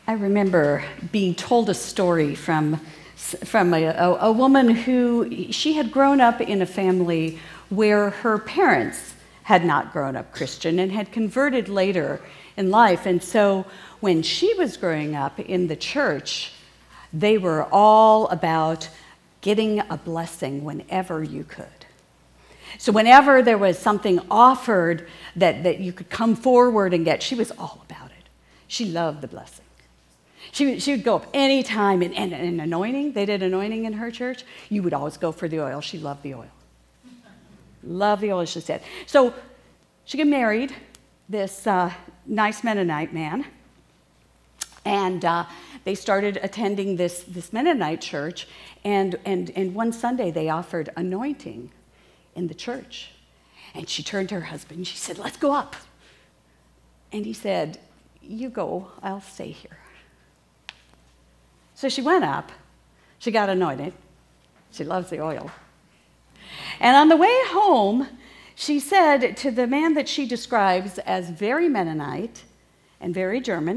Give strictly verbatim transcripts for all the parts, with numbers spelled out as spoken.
I remember being told a story from, from a, a, a woman who, she had grown up in a family where her parents had not grown up Christian and had converted later in life. And so when she was growing up in the church, they were all about getting a blessing whenever you could. So whenever there was something offered that, that you could come forward and get, she was all about it. She loved the blessing. She, she would go up any time, and, and, and anointing, they did anointing in her church, you would always go for the oil. She loved the oil. Love the oil, she said. So she got married, this uh, nice Mennonite man, and uh, they started attending this, this Mennonite church, and, and, and one Sunday they offered anointing in the church. And she turned to her husband, and she said, let's go up. And he said, you go, I'll stay here. So she went up, she got anointed, she loves the oil. And on the way home, she said to the man that she describes as very Mennonite and very German,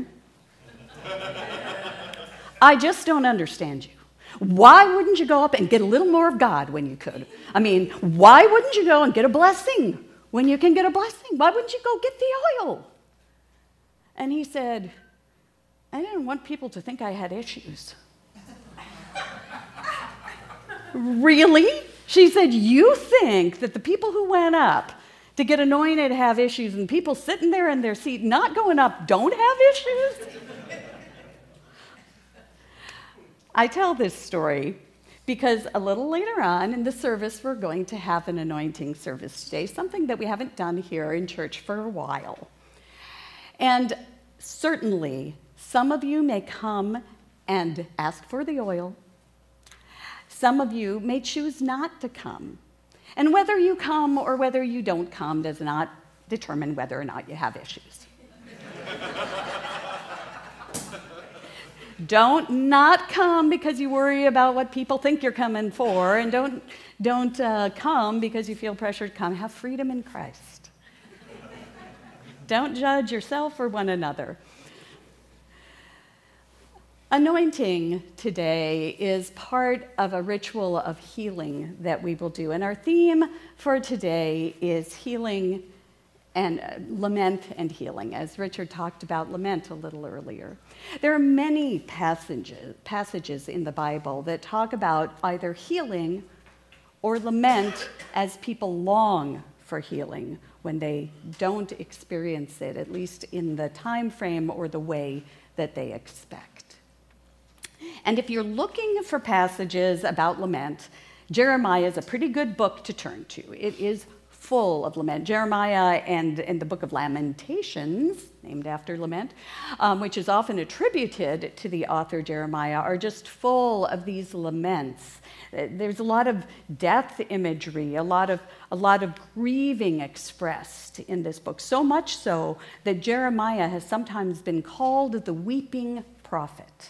I just don't understand you. Why wouldn't you go up and get a little more of God when you could? I mean, why wouldn't you go and get a blessing when you can get a blessing? Why wouldn't you go get the oil? And he said, I didn't want people to think I had issues. Really? She said, you think that the people who went up to get anointed have issues, and people sitting there in their seat not going up don't have issues? I tell this story because a little later on in the service, we're going to have an anointing service today, something that we haven't done here in church for a while. And certainly, some of you may come and ask for the oil. Some of you may choose not to come. And whether you come or whether you don't come does not determine whether or not you have issues. Don't not come because you worry about what people think you're coming for, and don't, don't uh, come because you feel pressured to come. Have freedom in Christ. Don't judge yourself or one another. Anointing today is part of a ritual of healing that we will do. And our theme for today is healing and uh, lament and healing, as Richard talked about lament a little earlier. There are many passages, passages in the Bible that talk about either healing or lament as people long for healing when they don't experience it, at least in the time frame or the way that they expect. And if you're looking for passages about lament, Jeremiah is a pretty good book to turn to. It is full of lament. Jeremiah and, and the book of Lamentations, named after lament, um, which is often attributed to the author Jeremiah, are just full of these laments. There's a lot of death imagery, a lot of, a lot of grieving expressed in this book, so much so that Jeremiah has sometimes been called the weeping prophet.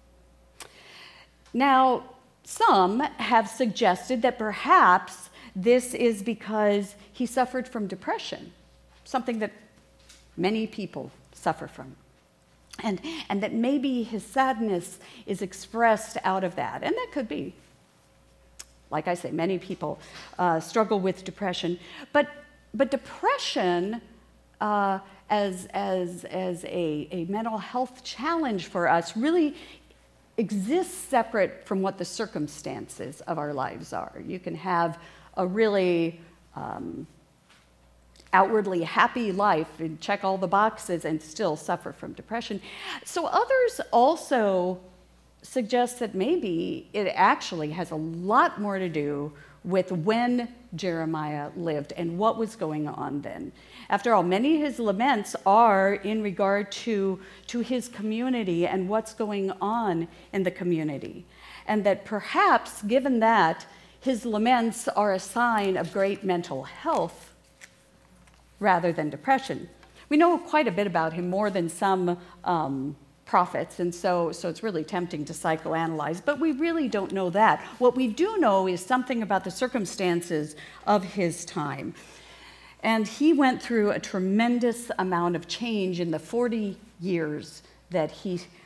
Now, some have suggested that perhaps this is because he suffered from depression, something that many people suffer from. And, and that maybe his sadness is expressed out of that. And that could be. Like I say, many people uh, struggle with depression. But, but depression uh, as, as, as a, a mental health challenge for us really exists separate from what the circumstances of our lives are. You can have a really um, outwardly happy life and check all the boxes and still suffer from depression. So others also suggest that maybe it actually has a lot more to do with when Jeremiah lived and what was going on then. After all, many of his laments are in regard to, to his community and what's going on in the community. And that perhaps, given that, his laments are a sign of great mental health rather than depression. We know quite a bit about him, more than some um, prophets, and so, so it's really tempting to psychoanalyze, but we really don't know that. What we do know is something about the circumstances of his time. And he went through a tremendous amount of change in the forty years that he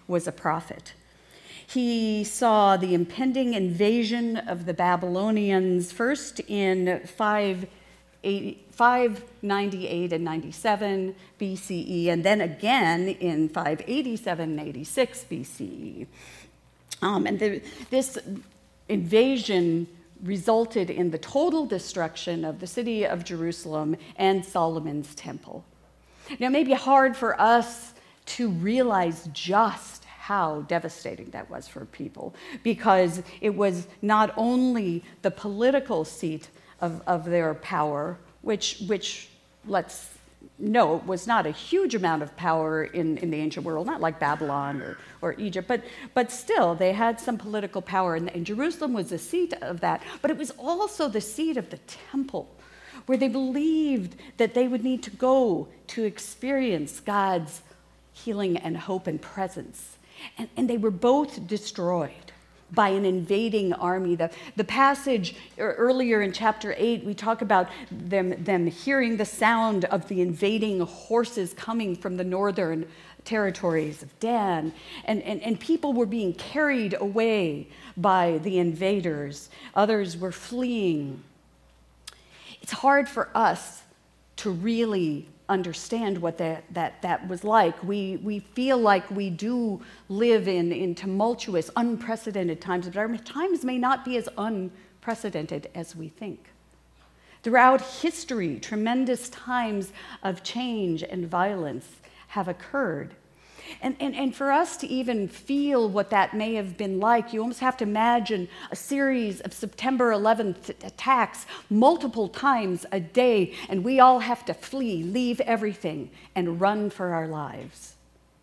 was a prophet. He saw the impending invasion of the Babylonians first in five ninety-eight and ninety-seven B C E, and then again in five eighty-seven and eighty-six B C E. Um, and the, this invasion resulted in the total destruction of the city of Jerusalem and Solomon's temple. Now, it may be hard for us to realize just how devastating that was for people, because it was not only the political seat of, of their power, which, which, let's note, was not a huge amount of power in, in the ancient world, not like Babylon or, or Egypt, but, but still, they had some political power, and, and Jerusalem was the seat of that, but it was also the seat of the temple, where they believed that they would need to go to experience God's healing and hope and presence. And, and they were both destroyed by an invading army. The, the passage earlier in chapter eight, we talk about them, them hearing the sound of the invading horses coming from the northern territories of Dan. And, and, and people were being carried away by the invaders. Others were fleeing. It's hard for us to really understand what that, that, that was like. We, we feel like we do live in, in tumultuous, unprecedented times, but our times may not be as unprecedented as we think. Throughout history, tremendous times of change and violence have occurred. And, and, and for us to even feel what that may have been like, you almost have to imagine a series of September eleventh attacks multiple times a day, and we all have to flee, leave everything, and run for our lives.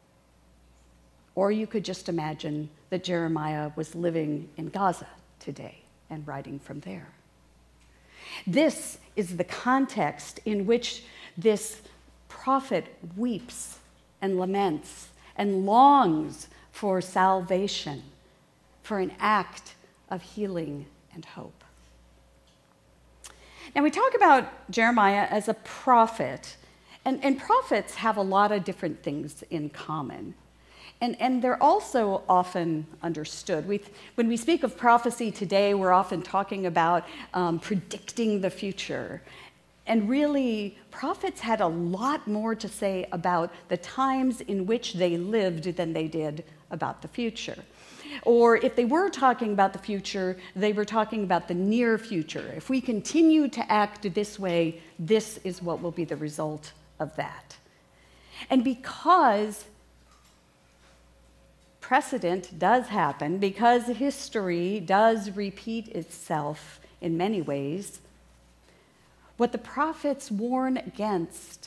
Or you could just imagine that Jeremiah was living in Gaza today and writing from there. This is the context in which this prophet weeps and laments and longs for salvation, for an act of healing and hope. Now, we talk about Jeremiah as a prophet, and, and prophets have a lot of different things in common. And, and they're also often understood. We, when we speak of prophecy today, we're often talking about um, predicting the future. And really, prophets had a lot more to say about the times in which they lived than they did about the future. Or if they were talking about the future, they were talking about the near future. If we continue to act this way, this is what will be the result of that. And because precedent does happen, because history does repeat itself in many ways, what the prophets warn against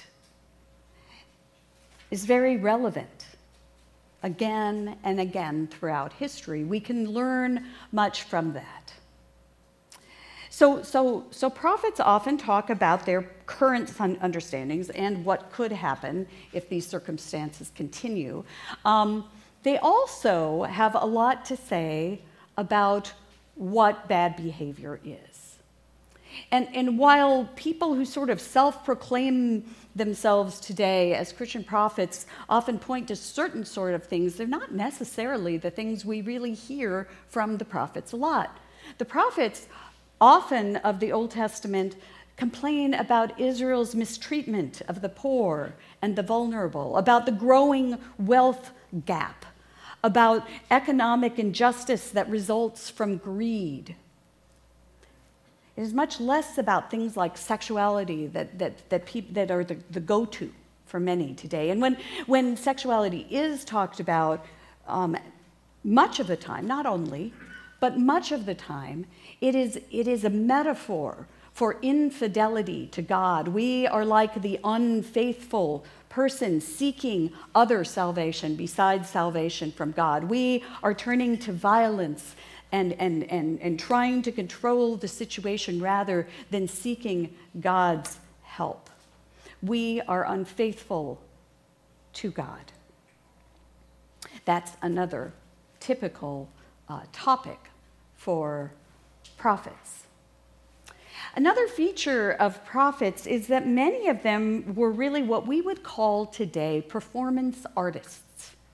is very relevant again and again throughout history. We can learn much from that. So, so, so prophets often talk about their current understandings and what could happen if these circumstances continue. Um, they also have a lot to say about what bad behavior is. And, and while people who sort of self-proclaim themselves today as Christian prophets often point to certain sort of things, they're not necessarily the things we really hear from the prophets a lot. The prophets often of the Old Testament complain about Israel's mistreatment of the poor and the vulnerable, about the growing wealth gap, about economic injustice that results from greed. It is much less about things like sexuality that, that, that, peop- that are the, the go-to for many today. And when, when sexuality is talked about, um, much of the time, not only, but much of the time, it is, it is a metaphor for infidelity to God. We are like the unfaithful person seeking other salvation besides salvation from God. We are turning to violence And, and, and, and trying to control the situation rather than seeking God's help. We are unfaithful to God. That's another typical uh, topic for prophets. Another feature of prophets is that many of them were really what we would call today performance artists,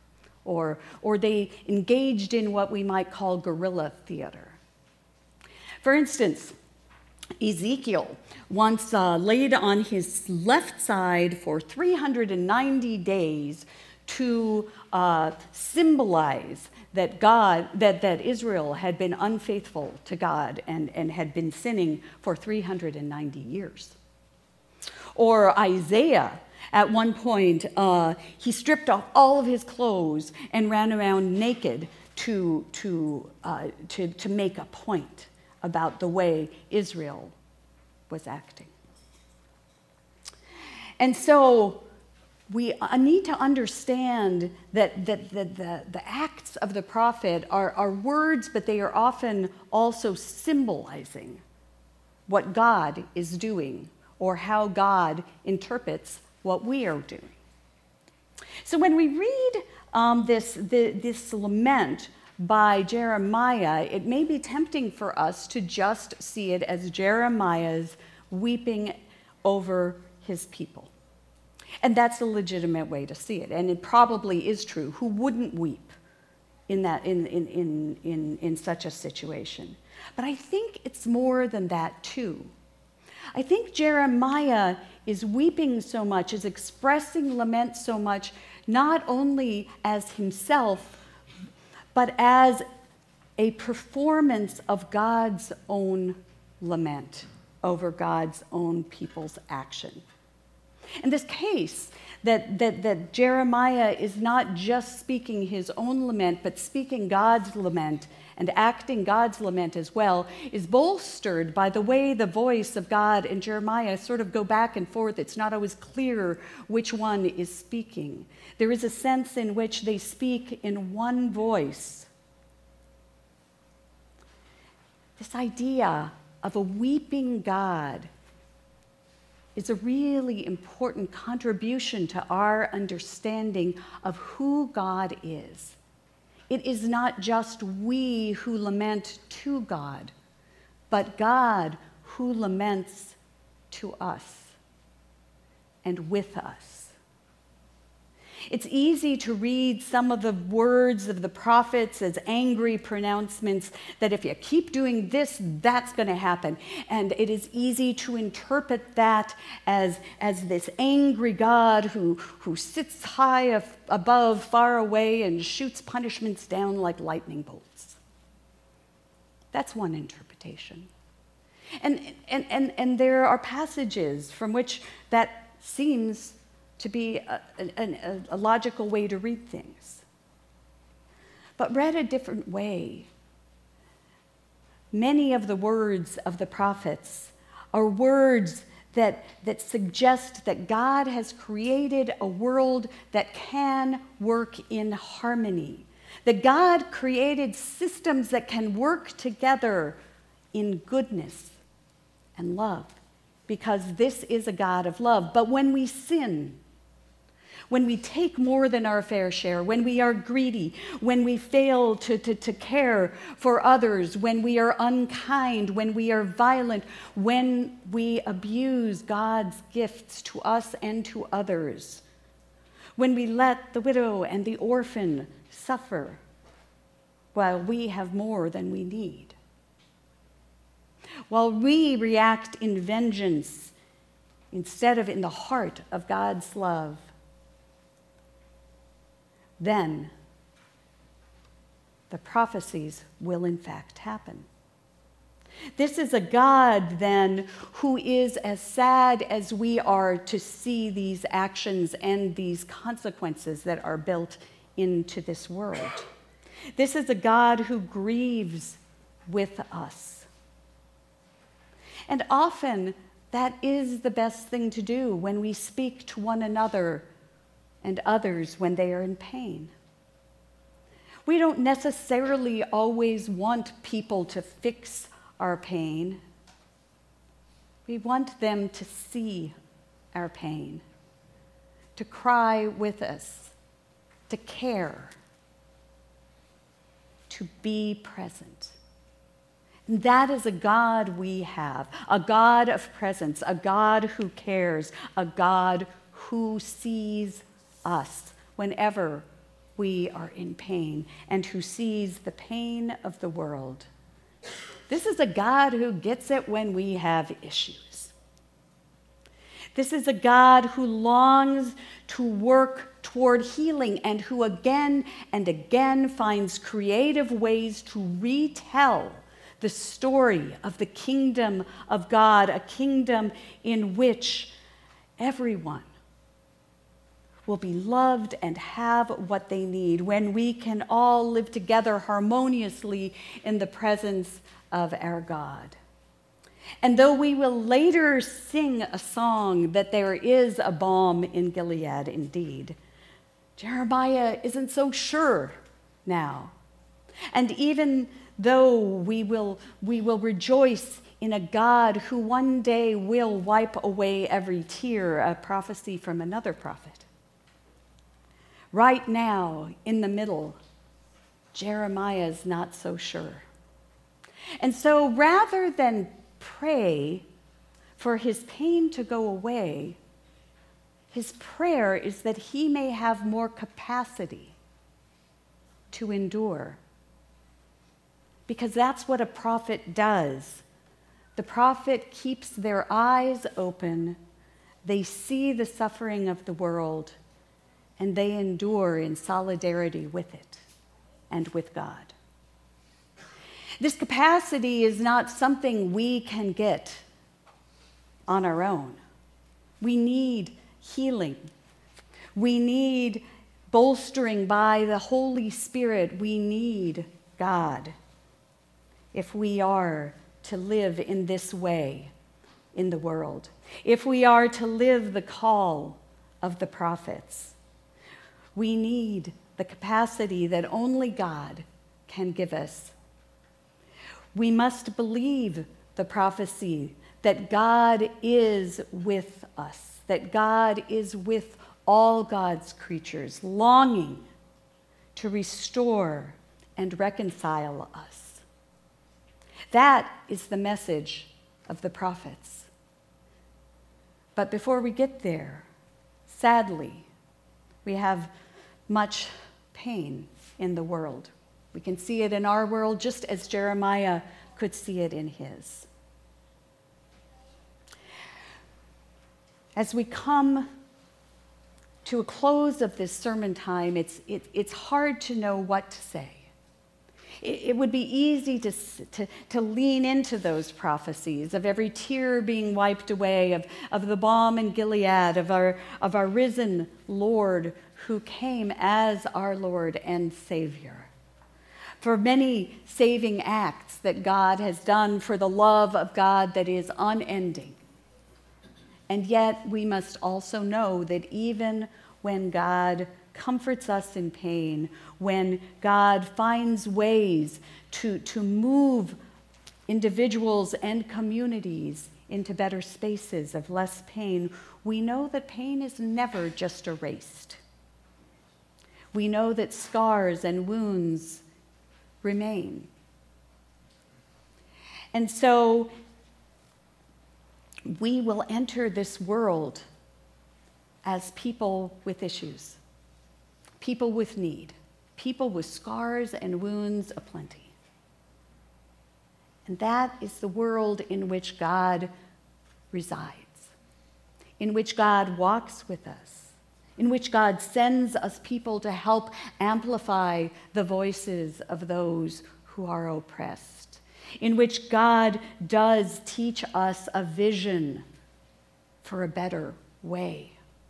or, or they engaged in what we might call guerrilla theater. For instance, Ezekiel once uh, laid on his left side for three hundred ninety days to uh, symbolize that God, that, that Israel had been unfaithful to God and, and had been sinning for three hundred ninety years. Or Isaiah, at one point, uh, he stripped off all of his clothes and ran around naked to, to, uh, to, to make a point about the way Israel was acting. And so we need to understand that, that, that the, the acts of the prophet are, are words, but they are often also symbolizing what God is doing or how God interprets what we are doing. So when we read um, this, the, this lament by Jeremiah, it may be tempting for us to just see it as Jeremiah's weeping over his people. And that's a legitimate way to see it. And it probably is true. Who wouldn't weep in, that, in, in, in, in, in such a situation? But I think it's more than that, too. I think Jeremiah is weeping so much, is expressing lament so much, not only as himself, but as a performance of God's own lament over God's own people's action. In this case, that, that, that Jeremiah is not just speaking his own lament, but speaking God's lament and acting God's lament as well, is bolstered by the way the voice of God and Jeremiah sort of go back and forth. It's not always clear which one is speaking. There is a sense in which they speak in one voice. This idea of a weeping God is a really important contribution to our understanding of who God is. It is not just we who lament to God, but God who laments to us and with us. It's easy to read some of the words of the prophets as angry pronouncements that if you keep doing this, that's going to happen. And it is easy to interpret that as, as this angry God who, who sits high above, far away, and shoots punishments down like lightning bolts. That's one interpretation. And, and, and, and there are passages from which that seems to be a, a, a logical way to read things. But read a different way, many of the words of the prophets are words that, that suggest that God has created a world that can work in harmony, that God created systems that can work together in goodness and love, because this is a God of love. But when we sin, when we take more than our fair share, when we are greedy, when we fail to, to, to care for others, when we are unkind, when we are violent, when we abuse God's gifts to us and to others, when we let the widow and the orphan suffer while we have more than we need, while we react in vengeance instead of in the heart of God's love, then the prophecies will in fact happen. This is a God, then, who is as sad as we are to see these actions and these consequences that are built into this world. This is a God who grieves with us. And often, that is the best thing to do when we speak to one another and others when they are in pain. We don't necessarily always want people to fix our pain. We want them to see our pain, to cry with us, to care, to be present. And that is a God we have, a God of presence, a God who cares, a God who sees us whenever we are in pain and who sees the pain of the world. This is a God who gets it when we have issues. This is a God who longs to work toward healing and who again and again finds creative ways to retell the story of the kingdom of God, a kingdom in which everyone will be loved and have what they need, when we can all live together harmoniously in the presence of our God. And though we will later sing a song that there is a balm in Gilead indeed, Jeremiah isn't so sure now. And even though we will, we will rejoice in a God who one day will wipe away every tear, a prophecy from another prophet, right now, in the middle, Jeremiah's not so sure. And so rather than pray for his pain to go away, his prayer is that he may have more capacity to endure. Because that's what a prophet does. The prophet keeps their eyes open, they see the suffering of the world, and they endure in solidarity with it and with God. This capacity is not something we can get on our own. We need healing. We need bolstering by the Holy Spirit. We need God if we are to live in this way in the world, if we are to live the call of the prophets. We need the capacity that only God can give us. We must believe the prophecy that God is with us, that God is with all God's creatures, longing to restore and reconcile us. That is the message of the prophets. But before we get there, sadly, we have much pain in the world. We can see it in our world just as Jeremiah could see it in his. As we come to a close of this sermon time, it's, it, it's hard to know what to say. It would be easy to, to, to lean into those prophecies of every tear being wiped away, of, of the balm in Gilead, of our, of our risen Lord who came as our Lord and Savior. For many saving acts that God has done, for the love of God that is unending. And yet we must also know that even when God comforts us in pain, when God finds ways to, to move individuals and communities into better spaces of less pain, we know that pain is never just erased. We know that scars and wounds remain. And so we will enter this world as people with issues, people with need, people with scars and wounds aplenty. And that is the world in which God resides, in which God walks with us, in which God sends us people to help amplify the voices of those who are oppressed, in which God does teach us a vision for a better way.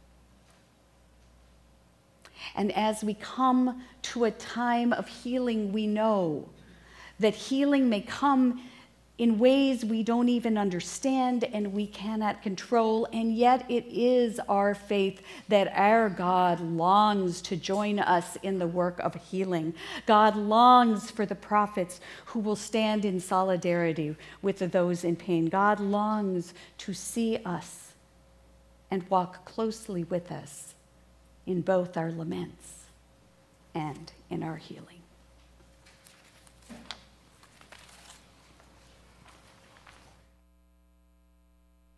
And as we come to a time of healing, we know that healing may come in ways we don't even understand and we cannot control, and yet it is our faith that our God longs to join us in the work of healing. God longs for the prophets who will stand in solidarity with those in pain. God longs to see us and walk closely with us in both our laments and in our healing.